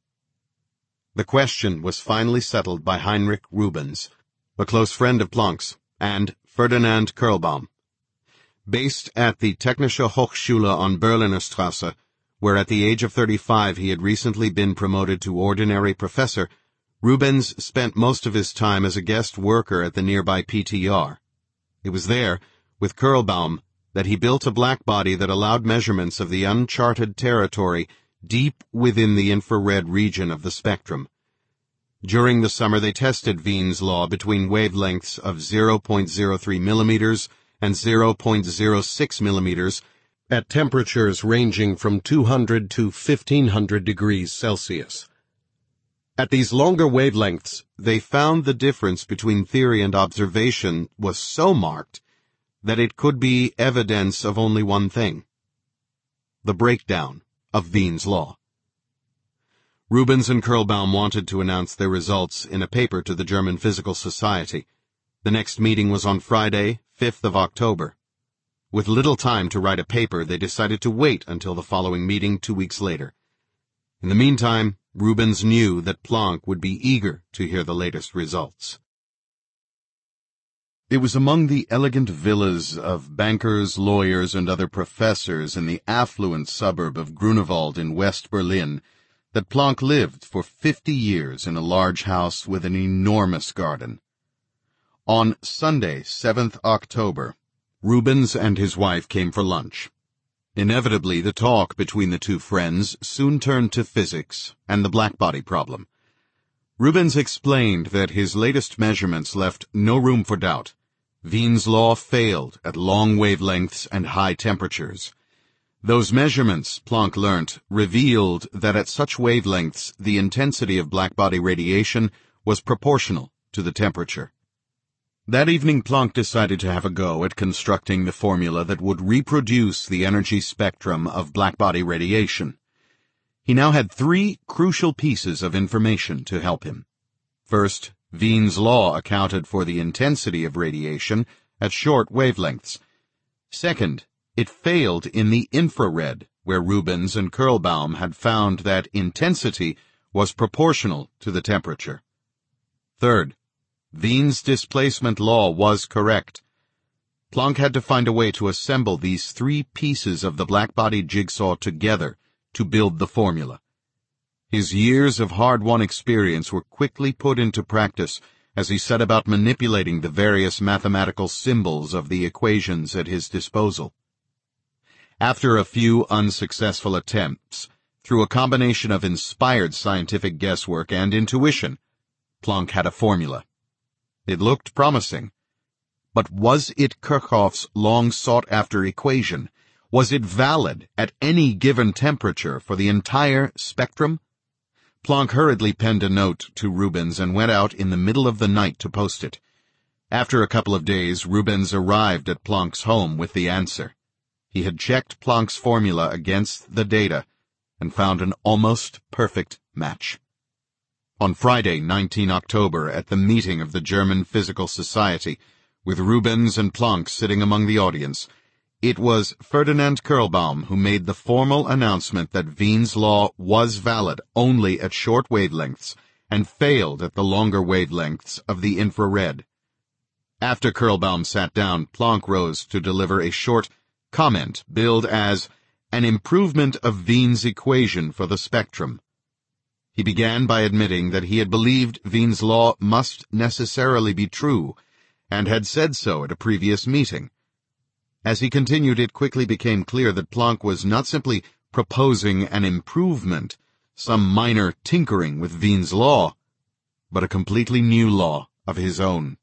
[SPEAKER 1] The question was finally settled by Heinrich Rubens, a close friend of Planck's, and Ferdinand Kurlbaum. Based at the Technische Hochschule on Berliner Strasse, where at the age of 35 he had recently been promoted to ordinary professor, Rubens spent most of his time as a guest worker at the nearby PTR. It was there, with Kurlbaum, that he built a blackbody that allowed measurements of the uncharted territory deep within the infrared region of the spectrum. During the summer they tested Wien's law between wavelengths of 0.03 millimeters and 0.06 millimeters at temperatures ranging from 200 to 1500 degrees Celsius. At these longer wavelengths, they found the difference between theory and observation was so marked that it could be evidence of only one thing: the breakdown of Wien's law. Rubens and Kurlbaum wanted to announce their results in a paper to the German Physical Society. The next meeting was on Friday, 5th of October. With little time to write a paper, they decided to wait until the following meeting 2 weeks later. In the meantime, Rubens knew that Planck would be eager to hear the latest results. It was among the elegant villas of bankers, lawyers, and other professors in the affluent suburb of Grunewald in West Berlin that Planck lived for 50 years in a large house with an enormous garden. On Sunday, 7th October, Rubens and his wife came for lunch. Inevitably, the talk between the two friends soon turned to physics and the blackbody problem. Rubens explained that his latest measurements left no room for doubt. Wien's law failed at long wavelengths and high temperatures. Those measurements, Planck learnt, revealed that at such wavelengths the intensity of blackbody radiation was proportional to the temperature. That evening Planck decided to have a go at constructing the formula that would reproduce the energy spectrum of blackbody radiation. He now had 3 crucial pieces of information to help him. First, Wien's law accounted for the intensity of radiation at short wavelengths. Second, it failed in the infrared, where Rubens and Kirlbaum had found that intensity was proportional to the temperature. Third, Wien's displacement law was correct. Planck had to find a way to assemble these 3 pieces of the blackbody jigsaw together to build the formula. His years of hard-won experience were quickly put into practice as he set about manipulating the various mathematical symbols of the equations at his disposal. After a few unsuccessful attempts, through a combination of inspired scientific guesswork and intuition, Planck had a formula. It looked promising. But was it Kirchhoff's long-sought-after equation? Was it valid at any given temperature for the entire spectrum? Planck hurriedly penned a note to Rubens and went out in the middle of the night to post it. After a couple of days, Rubens arrived at Planck's home with the answer. He had checked Planck's formula against the data and found an almost perfect match. On Friday, 19 October, at the meeting of the German Physical Society, with Rubens and Planck sitting among the audience, it was Ferdinand Kirlbaum who made the formal announcement that Wien's law was valid only at short wavelengths and failed at the longer wavelengths of the infrared. After Kirlbaum sat down, Planck rose to deliver a short comment billed as an improvement of Wien's equation for the spectrum. He began by admitting that he had believed Wien's law must necessarily be true, and had said so at a previous meeting. As he continued, it quickly became clear that Planck was not simply proposing an improvement, some minor tinkering with Wien's law, but a completely new law of his own.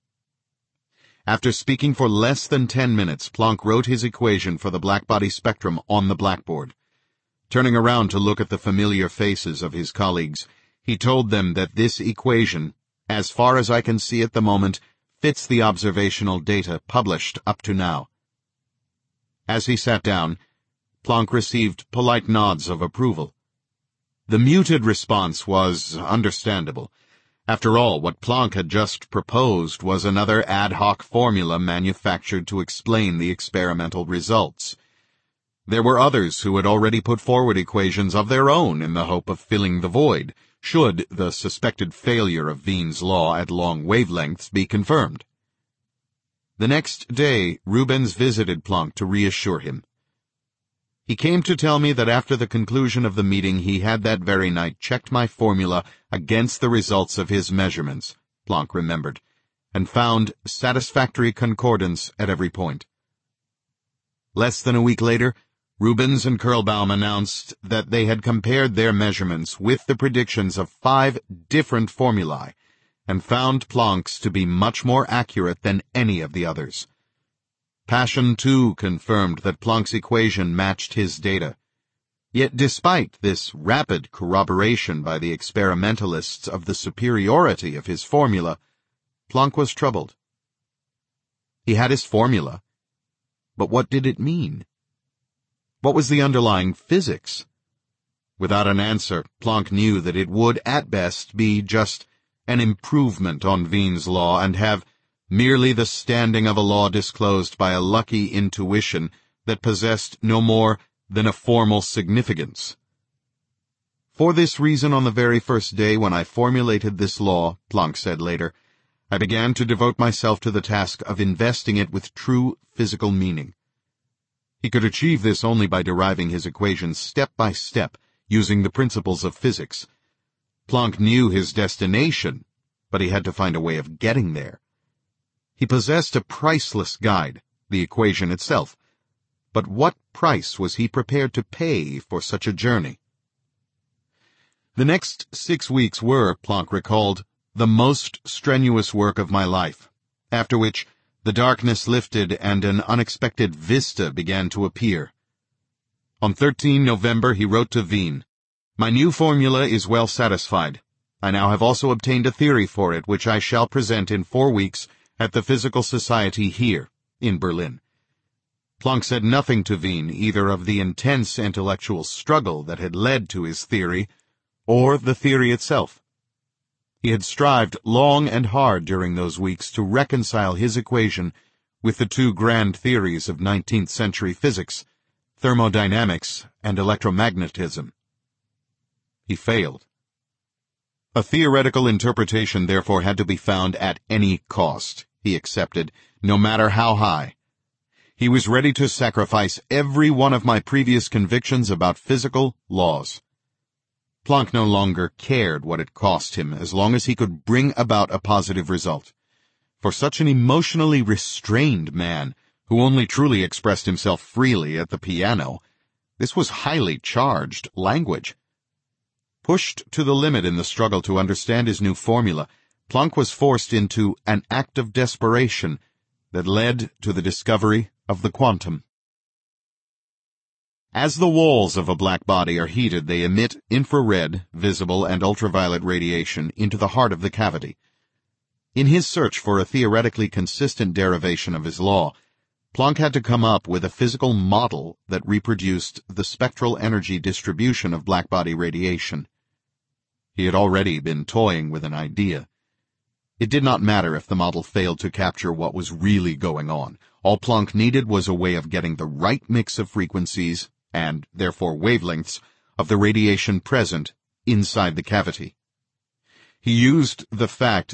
[SPEAKER 1] After speaking for less than 10 minutes, Planck wrote his equation for the blackbody spectrum on the blackboard. Turning around to look at the familiar faces of his colleagues, he told them that this equation, as far as I can see at the moment, fits the observational data published up to now. As he sat down, Planck received polite nods of approval. The muted response was understandable. After all, what Planck had just proposed was another ad hoc formula manufactured to explain the experimental results. There were others who had already put forward equations of their own in the hope of filling the void, should the suspected failure of Wien's law at long wavelengths be confirmed. The next day, Rubens visited Planck to reassure him. He came to tell me that after the conclusion of the meeting he had that very night checked my formula against the results of his measurements, Planck remembered, and found satisfactory concordance at every point. Less than a week later, Rubens and Kirlbaum announced that they had compared their measurements with the predictions of 5 different formulae, and found Planck's to be much more accurate than any of the others. Paschen, too, confirmed that Planck's equation matched his data. Yet despite this rapid corroboration by the experimentalists of the superiority of his formula, Planck was troubled. He had his formula, but what did it mean? What was the underlying physics? Without an answer, Planck knew that it would, at best, be just an improvement on Wien's law and have merely the standing of a law disclosed by a lucky intuition that possessed no more than a formal significance. For this reason, on the very first day when I formulated this law, Planck said later, I began to devote myself to the task of investing it with true physical meaning. He could achieve this only by deriving his equations step by step, using the principles of physics. Planck knew his destination, but he had to find a way of getting there. He possessed a priceless guide, the equation itself, but what price was he prepared to pay for such a journey? The next 6 weeks were, Planck recalled, the most strenuous work of my life, after which the darkness lifted and an unexpected vista began to appear. On 13 November he wrote to Wien, "My new formula is well satisfied. I now have also obtained a theory for it which I shall present in 4 weeks at the Physical Society here, in Berlin." Planck said nothing to Wien either of the intense intellectual struggle that had led to his theory, or the theory itself. He had strived long and hard during those weeks to reconcile his equation with the two grand theories of 19th-century physics, thermodynamics and electromagnetism. He failed. A theoretical interpretation therefore had to be found at any cost, he accepted, no matter how high. He was ready to sacrifice every one of my previous convictions about physical laws. Planck no longer cared what it cost him as long as he could bring about a positive result. For such an emotionally restrained man, who only truly expressed himself freely at the piano, this was highly charged language. Pushed to the limit in the struggle to understand his new formula, Planck was forced into an act of desperation that led to the discovery of the quantum. As the walls of a black body are heated, they emit infrared, visible, and ultraviolet radiation into the heart of the cavity. In his search for a theoretically consistent derivation of his law, Planck had to come up with a physical model that reproduced the spectral energy distribution of blackbody radiation. He had already been toying with an idea. It did not matter if the model failed to capture what was really going on. All Planck needed was a way of getting the right mix of frequencies, and therefore wavelengths, of the radiation present inside the cavity. He used the fact